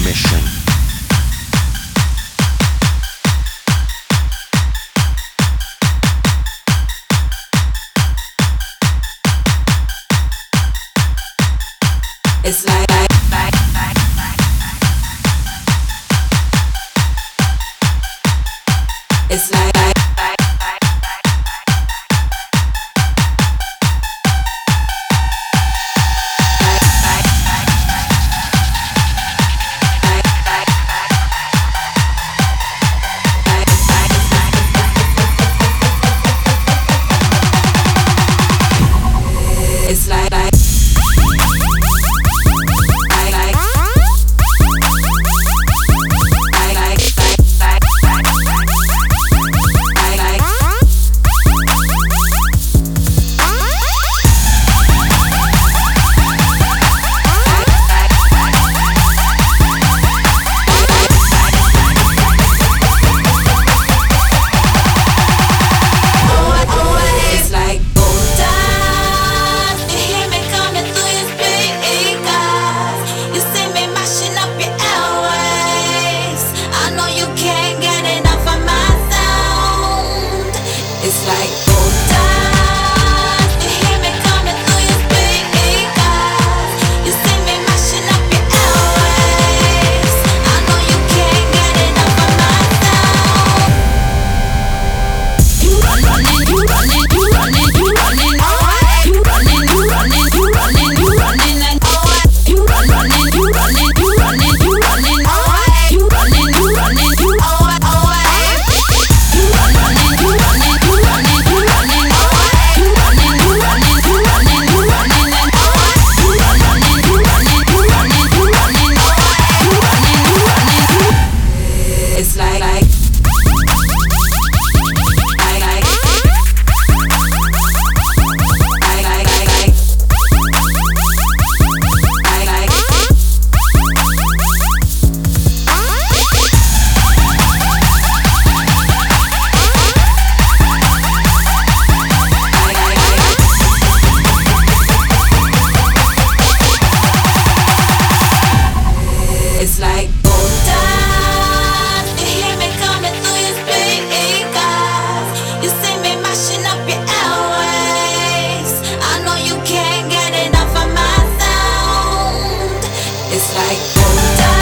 mission. It's like it's like it's like it's like you hear me coming through your speakers. You see me mashing up your airwaves. I know you can't get enough of my sound. You running, you running, you running, you running, you running, you running, you running, you running, and you running, you running, you running, you running, you running, you running, you it's like it's like you hear me coming through your speakers. You see me mashing up your airwaves. I know you can't get enough of my sound. It's like